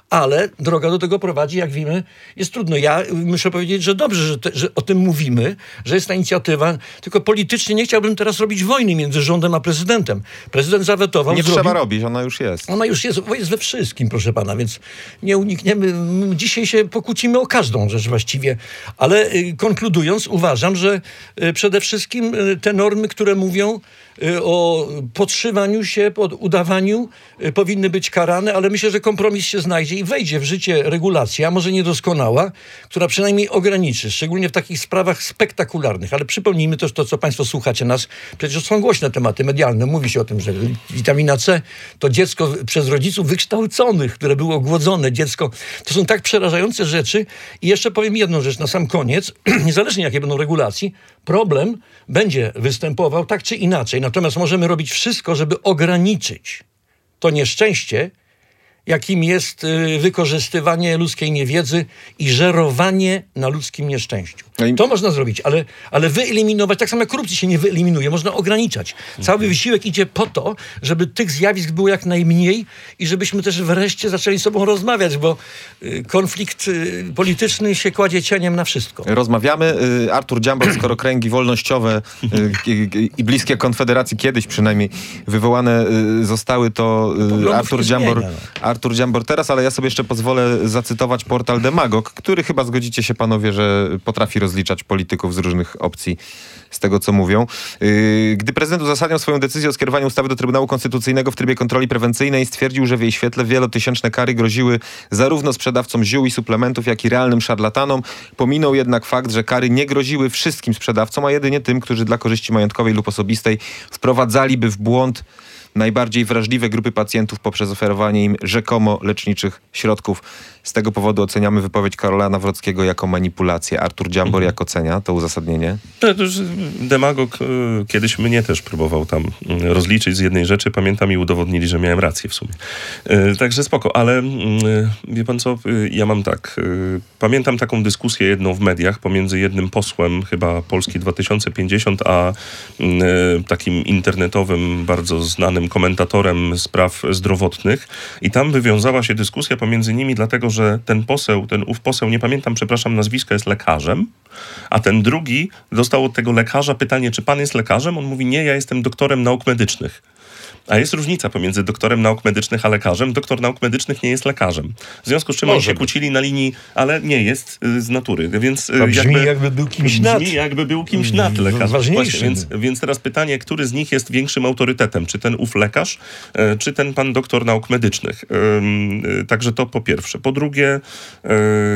ale droga do tego prowadzi, jak wiemy, jest trudno. Ja muszę powiedzieć, że dobrze, że, te, że o tym mówimy, że jest ta inicjatywa, tylko politycznie nie chciałbym teraz robić wojny między rządem a prezydentem. Prezydent zawetował. Nie zrobił, trzeba robić, ona już jest. Ona już jest, jest we wszystkim, proszę pana, więc nie unikniemy. Dzisiaj się pokłócimy o każdą rzecz właściwie, ale y, konkludując, uważam, że y, przede wszystkim y, te normy, które mówią y, o podszywaniu się, pod udawaniu, y, powinny być karane, ale myślę, że kompromis się znajdzie i wejdzie w życie regulacja, może niedoskonała, która przynajmniej ograniczy, szczególnie w takich sprawach spektakularnych, ale przypomnijmy też to, co państwo słuchacie nas, przecież są głośne tematy medialne, mówi się o tym, że witamina C to dziecko przez rodziców wykształconych, które było głodzone, dziecko, to są tak przerażające rzeczy. I jeszcze powiem jedną rzecz na sam koniec, niezależnie jakie będą regulacji, problem będzie występował tak czy inaczej, natomiast możemy robić wszystko, żeby ograniczyć to nieszczęście, jakim jest y, wykorzystywanie ludzkiej niewiedzy i żerowanie na ludzkim nieszczęściu. To można zrobić, ale, ale wyeliminować, tak samo jak korupcji się nie wyeliminuje, można ograniczać. Cały wysiłek idzie po to, żeby tych zjawisk było jak najmniej i żebyśmy też wreszcie zaczęli z sobą rozmawiać, bo y, konflikt y, polityczny się kładzie cieniem na wszystko. Rozmawiamy. Y, Artur Dziambor, skoro kręgi wolnościowe y, y, i bliskie Konfederacji kiedyś przynajmniej wywołane y, zostały, to y, Artur Dziambor... Artur Dziambor teraz, ale ja sobie jeszcze pozwolę zacytować portal Demagog, który chyba zgodzicie się panowie, że potrafi rozliczać polityków z różnych opcji z tego, co mówią. Gdy prezydent uzasadniał swoją decyzję o skierowaniu ustawy do Trybunału Konstytucyjnego w trybie kontroli prewencyjnej, stwierdził, że w jej świetle wielotysięczne kary groziły zarówno sprzedawcom ziół i suplementów, jak i realnym szarlatanom. Pominął jednak fakt, że kary nie groziły wszystkim sprzedawcom, a jedynie tym, którzy dla korzyści majątkowej lub osobistej wprowadzaliby w błąd najbardziej wrażliwe grupy pacjentów poprzez oferowanie im rzekomo leczniczych środków. Z tego powodu oceniamy wypowiedź Karola Nawrockiego jako manipulację. Artur Dziambor jak ocenia to uzasadnienie? To już demagog y, kiedyś mnie też próbował tam y, rozliczyć z jednej rzeczy. Pamiętam i udowodnili, że miałem rację w sumie. Y, także spoko, ale y, wie pan co, y, ja mam tak. Y, pamiętam taką dyskusję jedną w mediach pomiędzy jednym posłem, chyba Polski dwa tysiące pięćdziesiąt, a y, takim internetowym, bardzo znanym komentatorem spraw zdrowotnych. I tam wywiązała się dyskusja pomiędzy nimi, dlatego, że ten poseł, ten ów poseł, nie pamiętam, przepraszam, nazwiska, jest lekarzem, a ten drugi dostał od tego lekarza pytanie, czy pan jest lekarzem? On mówi, nie, ja jestem doktorem nauk medycznych. A jest różnica pomiędzy doktorem nauk medycznych a lekarzem. Doktor nauk medycznych nie jest lekarzem. W związku z czym oni się kłócili na linii, ale nie jest y, z natury. Więc y, brzmi jakby, jakby był kimś nad. Brzmi jakby był kimś nad lekarz. Ważniejszy. Więc, więc teraz pytanie, który z nich jest większym autorytetem? Czy ten ów lekarz, y, czy ten pan doktor nauk medycznych? Y, y, także to po pierwsze. Po drugie, y,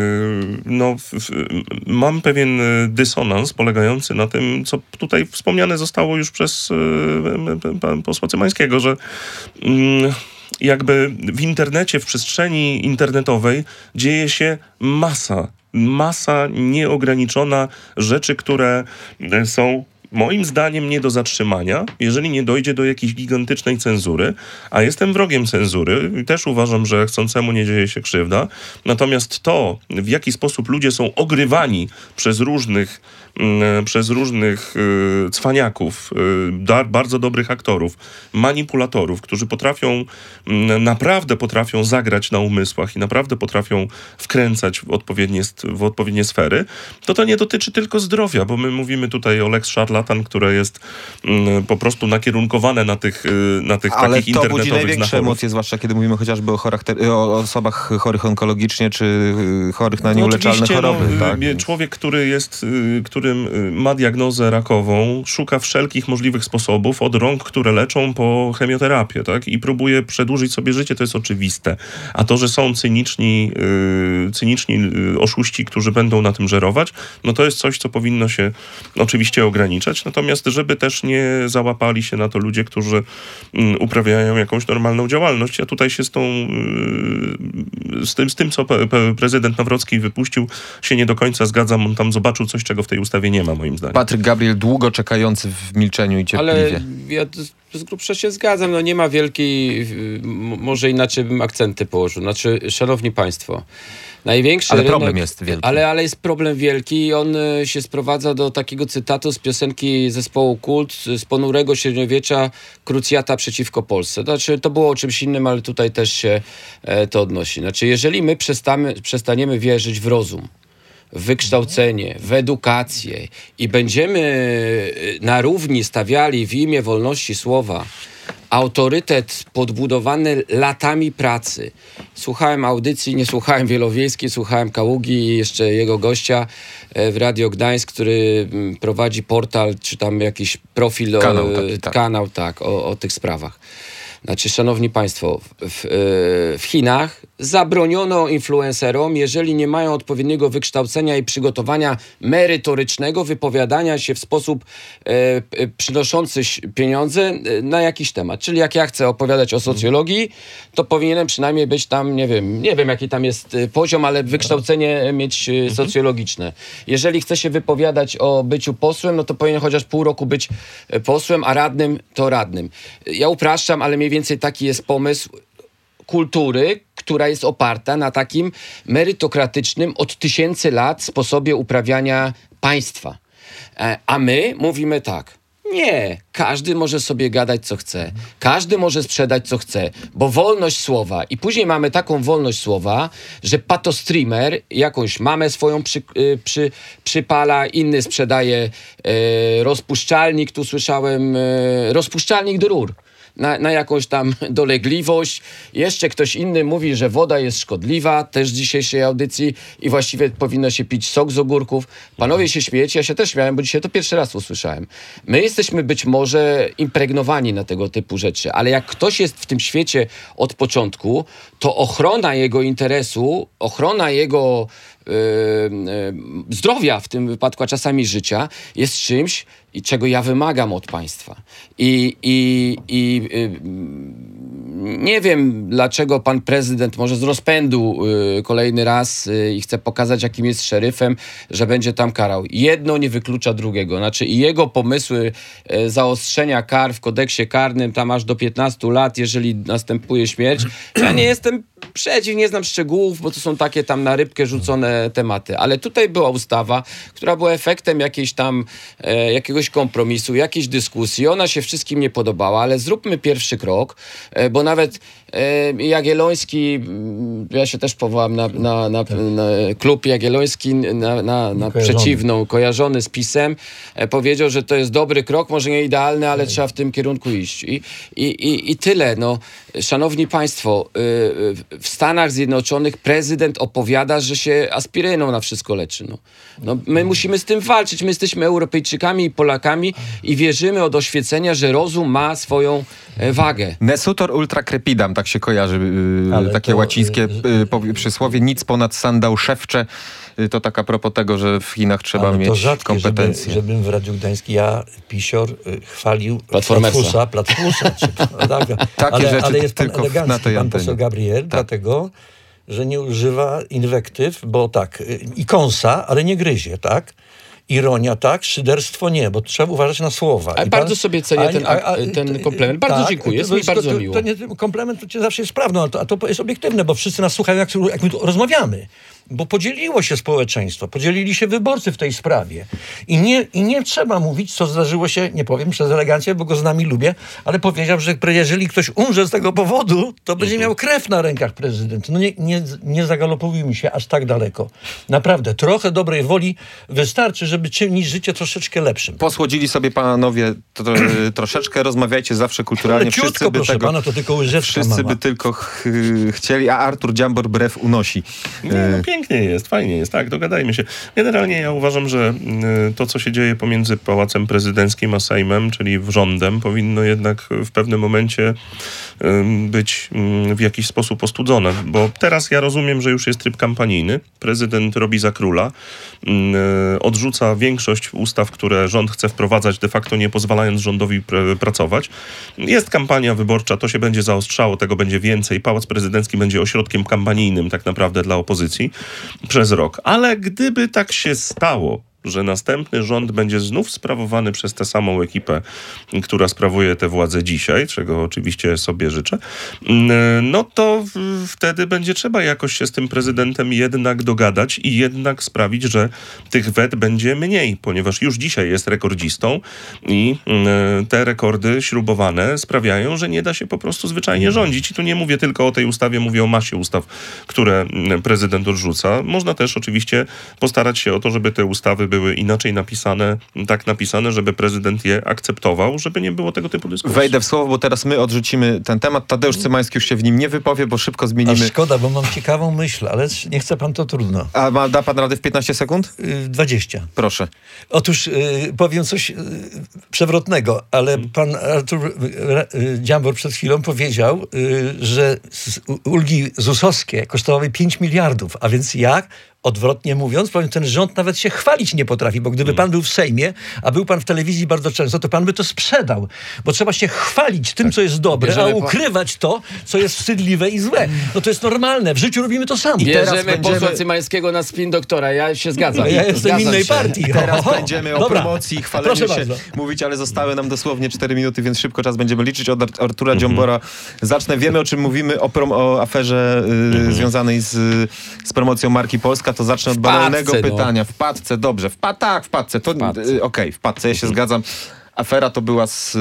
no, w, w, mam pewien dysonans polegający na tym, co tutaj wspomniane zostało już przez y, pan posła Cymańskiego, że mm, jakby w internecie, w przestrzeni internetowej dzieje się masa, masa nieograniczona rzeczy, które są moim zdaniem nie do zatrzymania, jeżeli nie dojdzie do jakiejś gigantycznej cenzury, a jestem wrogiem cenzury i też uważam, że chcącemu nie dzieje się krzywda. Natomiast to, w jaki sposób ludzie są ogrywani przez różnych przez różnych y, cwaniaków, y, da, bardzo dobrych aktorów, manipulatorów, którzy potrafią, y, naprawdę potrafią zagrać na umysłach i naprawdę potrafią wkręcać w odpowiednie, w odpowiednie sfery, to to nie dotyczy tylko zdrowia, bo my mówimy tutaj o Lex Szarlatan, które jest y, po prostu nakierunkowane na tych, y, na tych ale takich internetowych Ale to budzi największe znachorów. emocje, zwłaszcza kiedy mówimy chociażby o, charakter- o osobach chorych onkologicznie, czy chorych na nieuleczalne no, choroby. No, tak? Człowiek, który jest, który którym ma diagnozę rakową, szuka wszelkich możliwych sposobów, od rąk, które leczą, po chemioterapię, tak? I próbuje przedłużyć sobie życie, to jest oczywiste. A to, że są cyniczni, yy, cyniczni yy, oszuści, którzy będą na tym żerować, no to jest coś, co powinno się oczywiście ograniczać. Natomiast, żeby też nie załapali się na to ludzie, którzy yy, uprawiają jakąś normalną działalność. Ja tutaj się z tą, yy, z tym, z tym co pe- pe- prezydent Nawrocki wypuścił, się nie do końca zgadzam. On tam zobaczył coś, czego w tej ustawie nie ma, moim zdaniem. Patryk Gabriel, długo czekający w milczeniu i cierpliwie. Ale ja z grubsza się zgadzam. No nie ma wielkiej, m- może inaczej bym akcenty położył. Znaczy, szanowni państwo, największy Ale rynek, problem jest wielki. Ale, ale jest problem wielki i on y, się sprowadza do takiego cytatu z piosenki zespołu Kult z ponurego średniowiecza, Krucjata przeciwko Polsce. Znaczy, to było o czymś innym, ale tutaj też się e, to odnosi. Znaczy, jeżeli my przestamy, przestaniemy wierzyć w rozum, w wykształcenie, w edukację i będziemy na równi stawiali w imię wolności słowa autorytet podbudowany latami pracy. Słuchałem audycji, nie słuchałem Wielowiejskiej, słuchałem Kaługi i jeszcze jego gościa w Radio Gdańsk, który prowadzi portal, czy tam jakiś profil, Kanał o, taki, tak. kanał, tak, o, o tych sprawach. Znaczy, szanowni państwo, w, w Chinach zabroniono influencerom, jeżeli nie mają odpowiedniego wykształcenia i przygotowania merytorycznego, wypowiadania się w sposób e, e, przynoszący pieniądze na jakiś temat. Czyli jak ja chcę opowiadać o socjologii, to powinienem przynajmniej być tam, nie wiem, nie wiem jaki tam jest poziom, ale wykształcenie mieć socjologiczne. Jeżeli chcę się wypowiadać o byciu posłem, no to powinien chociaż pół roku być posłem, a radnym to radnym. Ja upraszczam, ale mniej więcej taki jest pomysł kultury, która jest oparta na takim merytokratycznym od tysięcy lat sposobie uprawiania państwa. A my mówimy tak: nie, każdy może sobie gadać co chce, każdy może sprzedać co chce, bo wolność słowa. I później mamy taką wolność słowa, że patostreamer jakąś mamę swoją przy, przy, przypala, inny sprzedaje e, rozpuszczalnik, tu słyszałem, e, rozpuszczalnik do rur. Na, na jakąś tam dolegliwość. Jeszcze ktoś inny mówi, że woda jest szkodliwa, też w dzisiejszej audycji i właściwie powinno się pić sok z ogórków. Panowie się śmiejecie, ja się też śmiałem, bo dzisiaj to pierwszy raz usłyszałem. My jesteśmy być może impregnowani na tego typu rzeczy, ale jak ktoś jest w tym świecie od początku, to ochrona jego interesu, ochrona jego Yy, yy, zdrowia w tym wypadku, a czasami życia, jest czymś, i czego ja wymagam od państwa. I, i, i yy, nie wiem, dlaczego pan prezydent może z rozpędu yy, kolejny raz yy, i chce pokazać, jakim jest szeryfem, że będzie tam karał. Jedno nie wyklucza drugiego. Znaczy i jego pomysły yy, zaostrzenia kar w kodeksie karnym, tam aż do piętnastu lat, jeżeli następuje śmierć. Ja nie jestem przeciw, nie znam szczegółów, bo to są takie tam na rybkę rzucone tematy. Ale tutaj była ustawa, która była efektem jakiejś tam, e, jakiegoś kompromisu, jakiejś dyskusji. Ona się wszystkim nie podobała, ale zróbmy pierwszy krok, e, bo nawet e, Jagielloński, ja się też powołam na, na, na, na klub Jagielloński, na, na, na przeciwną, kojarzony z PiS-em, e, powiedział, że to jest dobry krok, może nie idealny, ale trzeba w tym kierunku iść. I, i, i, i tyle. No, szanowni państwo, y, w Stanach Zjednoczonych prezydent opowiada, że się aspiryną na wszystko leczy. No. No, my musimy z tym walczyć. My jesteśmy Europejczykami i Polakami i wierzymy od oświecenia, że rozum ma swoją e, wagę. Nesutor ultra crepidam, tak się kojarzy, yy, takie to, łacińskie yy, przysłowie. Nic ponad sandał szewcze. Yy, to tak a propos tego, że w Chinach trzeba ale mieć to rzadkie, kompetencje. Żeby, żebym w Radiu Gdańskim ja, pisior, y, chwalił Platformersa. Platfusa, Platfusa. Czy, tak, Takie ale, rzeczy ale jest pan tylko na elegancki, tej pan antenie. poseł Gabriel, dlatego, że nie używa inwektyw, bo tak, y, i kąsa, ale nie gryzie, tak? Ironia tak, szyderstwo nie, bo trzeba uważać na słowa. Ale I bardzo pan, sobie cenię ten, a- a- ten komplement. Bardzo tak, dziękuję, jest to, mi to, bardzo to, miło. To, to nie, komplement to cię zawsze jest prawdą, a to, a to jest obiektywne, bo wszyscy nas słuchają, jak, jak my tu rozmawiamy. Bo podzieliło się społeczeństwo, podzielili się wyborcy w tej sprawie. I nie, I nie trzeba mówić, co zdarzyło się, nie powiem przez elegancję, bo go z nami lubię, ale powiedział, że jeżeli ktoś umrze z tego powodu, to będzie miał krew na rękach prezydent. No nie, nie, nie zagalopujmy się aż tak daleko. Naprawdę, trochę dobrej woli wystarczy, żeby czynić życie troszeczkę lepszym. Posłodzili sobie panowie tro, troszeczkę, rozmawiajcie zawsze kulturalnie. Leciutko, Wszyscy by proszę tego, pana, to tylko łyżeczka wszyscy mama. by tylko ch, chcieli, a Artur Dziambor brew unosi. Nie, no pięknie jest, fajnie jest, tak, dogadajmy się. Generalnie ja uważam, że y, to, co się dzieje pomiędzy Pałacem Prezydenckim a Sejmem, czyli rządem, powinno jednak w pewnym momencie y, być y, w jakiś sposób ostudzone, bo teraz ja rozumiem, że już jest tryb kampanijny. Prezydent robi za króla, y, odrzuca większość ustaw, które rząd chce wprowadzać, de facto nie pozwalając rządowi pr- pracować. Jest kampania wyborcza, to się będzie zaostrzało, tego będzie więcej. Pałac Prezydencki będzie ośrodkiem kampanijnym tak naprawdę dla opozycji przez rok. Ale gdyby tak się stało, że następny rząd będzie znów sprawowany przez tę samą ekipę, która sprawuje tę władzę dzisiaj, czego oczywiście sobie życzę, no to wtedy będzie trzeba jakoś się z tym prezydentem jednak dogadać i jednak sprawić, że tych wet będzie mniej, ponieważ już dzisiaj jest rekordzistą i te rekordy śrubowane sprawiają, że nie da się po prostu zwyczajnie rządzić. I tu nie mówię tylko o tej ustawie, mówię o masie ustaw, które prezydent odrzuca. Można też oczywiście postarać się o to, żeby te ustawy były inaczej napisane, tak napisane, żeby prezydent je akceptował, żeby nie było tego typu dyskusji. Wejdę w słowo, bo teraz my odrzucimy ten temat. Tadeusz Cymański już się w nim nie wypowie, bo szybko zmienimy. A szkoda, bo mam ciekawą myśl, ale nie chce pan, to trudno. A ma, da pan radę w piętnaście sekund? Yy, dwadzieścia. Proszę. Otóż yy, powiem coś yy, przewrotnego, ale pan Artur yy, Dziambor przed chwilą powiedział, yy, że z, ulgi zusowskie kosztowały pięć miliardów, a więc jak? Odwrotnie mówiąc, powiem, ten rząd nawet się chwalić nie potrafi, bo gdyby pan był w Sejmie, a był pan w telewizji bardzo często, to pan by to sprzedał, bo trzeba się chwalić tym, co jest dobre, Bierzemy a po- ukrywać to, co jest wstydliwe i złe. No to jest normalne, w życiu robimy to samo. Bierzemy będziemy- posła Cymańskiego na spin doktora, ja się zgadzam. Ja jestem Zgadzam innej się. partii. Teraz Oho. będziemy o Dobra. promocji, chwaleniu Proszę się bardzo. mówić, ale zostały nam dosłownie cztery minuty, więc szybko czas będziemy liczyć. Od Ar- Artura Dziambora zacznę. Wiemy, o czym mówimy, o, prom- o aferze y, związanej z, z promocją marki Polska, to zacznę od banalnego Wpadce, no. pytania. W padce, dobrze. W pa- tak, w padce. To, Wpadce. y, Okej, w padce, ja się zgadzam. Afera to była z y,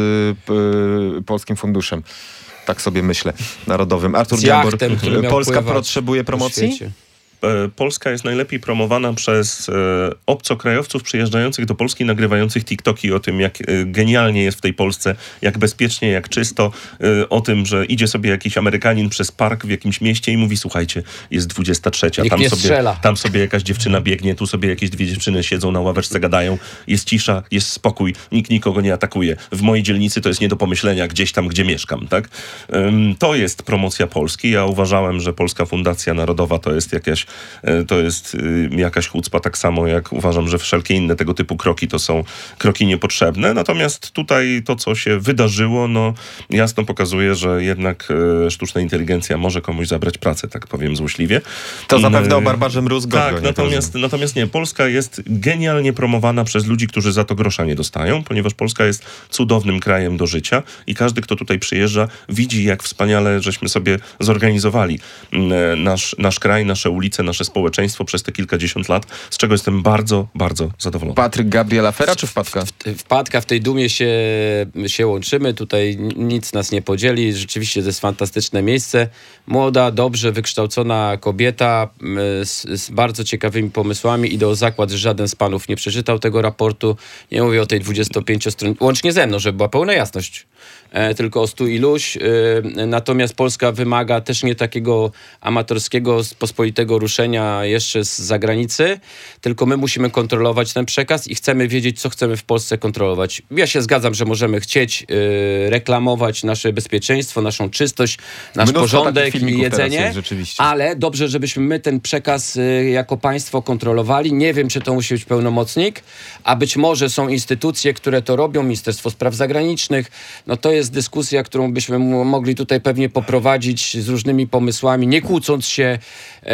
y, Polskim Funduszem. Tak sobie myślę, narodowym. Artur Z Dziambor, jachtem, który miał Polska pływać potrzebuje po promocji? świecie. E, Polska jest najlepiej promowana przez e, obcokrajowców przyjeżdżających do Polski, nagrywających TikToki o tym, jak e, genialnie jest w tej Polsce, jak bezpiecznie, jak czysto, e, o tym, że idzie sobie jakiś Amerykanin przez park w jakimś mieście i mówi, słuchajcie, jest dwudziesta trzecia, Nikt tam nie sobie, strzela. tam sobie jakaś dziewczyna biegnie, tu sobie jakieś dwie dziewczyny siedzą na ławeczce, gadają, jest cisza, jest spokój, nikt nikogo nie atakuje. W mojej dzielnicy to jest nie do pomyślenia, gdzieś tam, gdzie mieszkam, tak? Ym, To jest promocja Polski. Ja uważałem, że Polska Fundacja Narodowa to jest jakaś, e, to jest y, jakaś chucpa, tak samo jak uważam, że wszelkie inne tego typu kroki to są kroki niepotrzebne. Natomiast tutaj to, co się wydarzyło, no jasno pokazuje, że jednak e, sztuczna inteligencja może komuś zabrać pracę, tak powiem złośliwie. To Mm, zapewne o Barbarze Mróz go Tak, goni, natomiast, natomiast nie. Polska jest genialnie promowana przez ludzi, którzy za to grosza nie dostają, ponieważ Polska jest cudownym krajem do życia i każdy, kto tutaj przyjeżdża, widzi, jak wspaniale żeśmy sobie zorganizowali mm, nasz, nasz kraj, nasze ulice, nasze społeczeństwo przez te kilkadziesiąt lat, z czego jestem bardzo, bardzo zadowolony. Patryk, Gabriel, afera czy wpadka? Wpadka, w tej dumie się, się łączymy, tutaj nic nas nie podzieli, rzeczywiście to jest fantastyczne miejsce. Młoda, dobrze wykształcona kobieta y, z, z bardzo ciekawymi pomysłami. Idę o zakład, że żaden z panów nie przeczytał tego raportu. Nie mówię o tej dwudziestopięciostronniczej, łącznie ze mną, żeby była pełna jasność. E, tylko o stu iluś. E, natomiast Polska wymaga też nie takiego amatorskiego, pospolitego ruszenia jeszcze z zagranicy, tylko my musimy kontrolować ten przekaz i chcemy wiedzieć, co chcemy w Polsce kontrolować. Ja się zgadzam, że możemy chcieć e, reklamować nasze bezpieczeństwo, naszą czystość, nasz Mnóstwo porządek takich i filmików teraz jedzenie, jest, rzeczywiście. ale dobrze, żebyśmy my ten przekaz e, jako państwo kontrolowali. Nie wiem, czy to musi być pełnomocnik, a być może są instytucje, które to robią, Ministerstwo Spraw Zagranicznych. No to jest dyskusja, którą byśmy m- mogli tutaj pewnie poprowadzić z różnymi pomysłami, nie kłócąc się e,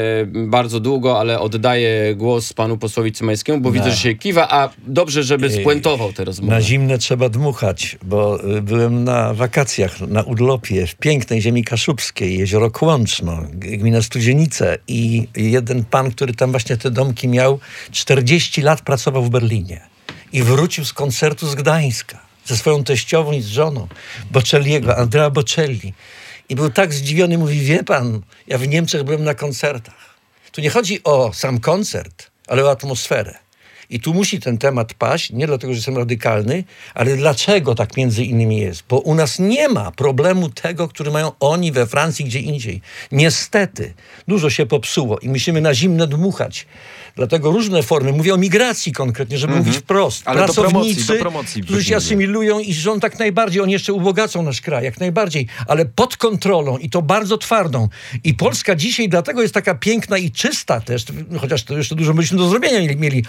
bardzo długo, ale oddaję głos panu posłowi Cymańskiemu, bo No. widzę, że się kiwa, a dobrze, żeby spuentował tę rozmowę. Na zimne trzeba dmuchać, bo y, byłem na wakacjach na urlopie w pięknej ziemi kaszubskiej, jezioro Kłączno, g- gmina Studzienice i jeden pan, który tam właśnie te domki miał, czterdzieści lat pracował w Berlinie i wrócił z koncertu z Gdańska ze swoją teściową i z żoną Bocelliego, Andrea Bocelli. I był tak zdziwiony, mówi, wie pan, ja w Niemczech byłem na koncertach. Tu nie chodzi o sam koncert, ale o atmosferę. I tu musi ten temat paść, nie dlatego, że jestem radykalny, ale dlaczego tak między innymi jest? Bo u nas nie ma problemu tego, który mają oni we Francji, gdzie indziej. Niestety, dużo się popsuło i musimy na zimne dmuchać. Dlatego różne formy, mówię o migracji konkretnie, żeby mówić wprost. Ale do promocji, Pracownicy, do promocji którzy się byśmy- asymilują i rząd tak najbardziej, oni jeszcze ubogacą nasz kraj, jak najbardziej, ale pod kontrolą i to bardzo twardą. I Polska dzisiaj dlatego jest taka piękna i czysta też, chociaż to jeszcze dużo byśmy do zrobienia mieli, mieli Polacy.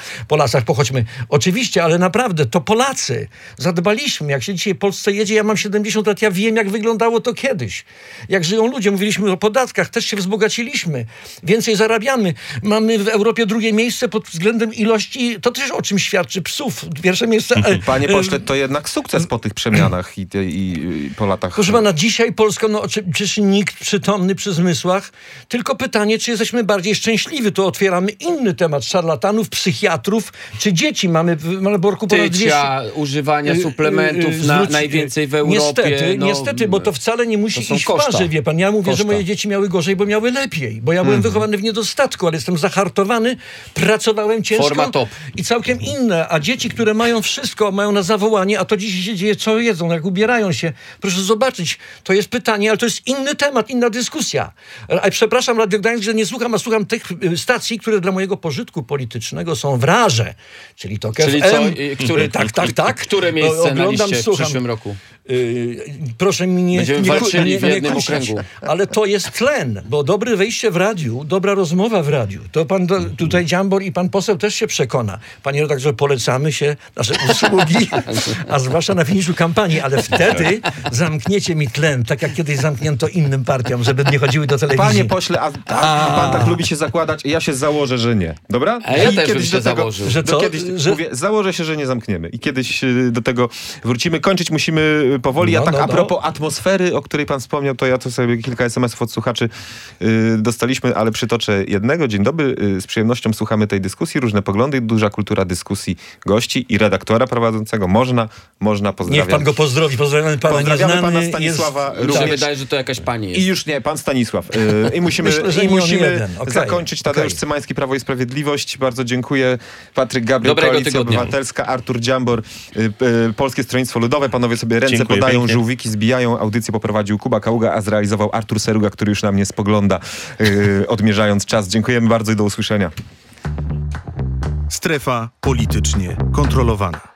lasach pochodźmy. Oczywiście, ale naprawdę to Polacy zadbaliśmy. Jak się dzisiaj w Polsce jedzie, ja mam siedemdziesiąt lat, ja wiem, jak wyglądało to kiedyś. Jak żyją ludzie, mówiliśmy o podatkach, też się wzbogaciliśmy. Więcej zarabiamy. Mamy w Europie drugie miejsce pod względem ilości, to też o czym świadczy, psów. Pierwsze miejsce... Panie pośle, to jednak sukces po tych przemianach i, i, i po latach. Proszę pana, dzisiaj Polska, no przecież nikt przytomny przy zmysłach, tylko pytanie, czy jesteśmy bardziej szczęśliwi. To otwieramy inny temat szarlatanów, psychiatrów, czy dzieci. Mamy w Malborku ponad dwieście... Tycia, używania suplementów na, Zwróć- najwięcej w Europie. Niestety, no, niestety, bo to wcale nie musi to są iść w koszta. parze, wie pan. Ja mówię, Koszta. że moje dzieci miały gorzej, bo miały lepiej. Bo ja byłem wychowany w niedostatku, ale jestem zahartowany, pracowałem ciężko. Forma top. I całkiem inne. A dzieci, które mają wszystko, mają na zawołanie, a to dzisiaj się dzieje, co jedzą, jak ubierają się. Proszę zobaczyć, to jest pytanie, ale to jest inny temat, inna dyskusja. A przepraszam, Radio Gdańsk, że nie słucham, a słucham tych y, stacji, które dla mojego pożytku politycznego są w rarze. Czyli to Czyli F M. co, y, który, tak, tak, tak. Które miejsce O, oglądam, na liście w słucham. przyszłym roku? Yy, proszę mi nie... Będziemy nie, walczyli nie, w nie jednym kusić. okręgu. Ale to jest tlen, bo dobre wejście w radiu, dobra rozmowa w radiu, to pan do, tutaj Dziambor i pan poseł też się przekona. Panie redaktorze, polecamy się, nasze usługi, a zwłaszcza na finiszu kampanii, ale wtedy zamkniecie mi tlen, tak jak kiedyś zamknięto innym partiom, żeby nie chodziły do telewizji. Panie pośle, a, a pan tak lubi się zakładać, ja się założę, że nie. Dobra? A ja I też bym kiedyś się do tego, założył. Że do co? Kiedyś, Że- mówię, założę się, że nie zamkniemy. I kiedyś y, do tego wrócimy. Kończyć musimy powoli. No, a tak no, a no. propos atmosfery, o której pan wspomniał, to ja to sobie kilka es em esów od słuchaczy y, dostaliśmy, ale przytoczę jednego. Dzień dobry. Y, z przyjemnością słuchamy tej dyskusji. Różne poglądy, duża kultura dyskusji gości i redaktora prowadzącego. Można, można, pozdrawiam. Niech pan go pozdrowi, pozdrawiamy pana Pozdrawiamy nieznany. pana Stanisława jest... Mi się również. wydaje, że to jakaś pani jest. I już nie, pan Stanisław. Yy, I musimy, Myślę, że i nie on musimy jeden. Okej, zakończyć. Tadeusz okej. Cymański, Prawo i Sprawiedliwość. Bardzo dziękuję. Patryk Gabriel, Dobrego Koalicja tygodnia. Obywatelska, Artur Dziambor, yy, yy, Polskie Stronnictwo Ludowe. Panowie sobie ręce Dziękuję podają, pięknie. żółwiki zbijają. Audycję poprowadził Kuba Kaługa, a zrealizował Artur Seruga, który już na mnie spogląda, yy, odmierzając czas. Dziękujemy bardzo i do usłyszenia. Strefa politycznie kontrolowana.